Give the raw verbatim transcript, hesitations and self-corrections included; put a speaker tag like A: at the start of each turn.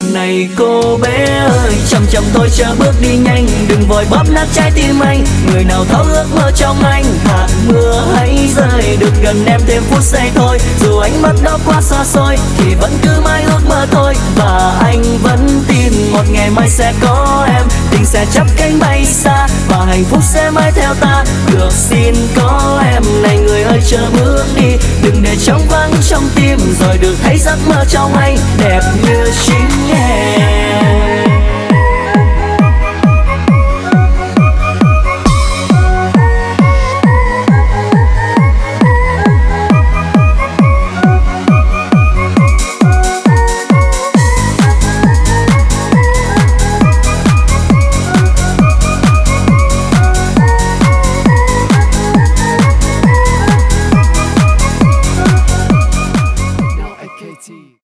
A: Này cô bé ơi, chậm chậm thôi chớ bước đi nhanh, đừng vội bóp nát trái tim anh. Người nào thấu ước mơ trong anh, hạt mưa hãy rơi, được gần em thêm phút giây thôi. Dù ánh mắt đó quá xa xôi thì vẫn cứ mãi ước mơ thôi. Và anh vẫn tin một ngày mai sẽ có em, tình sẽ chắp cánh bay xa và hạnh phúc sẽ mãi theo ta. Được xin có em, này người ơi chớ bước đi, đừng để trống vắng trong tim, rồi được thấy giấc mơ trong anh đẹp như chính em.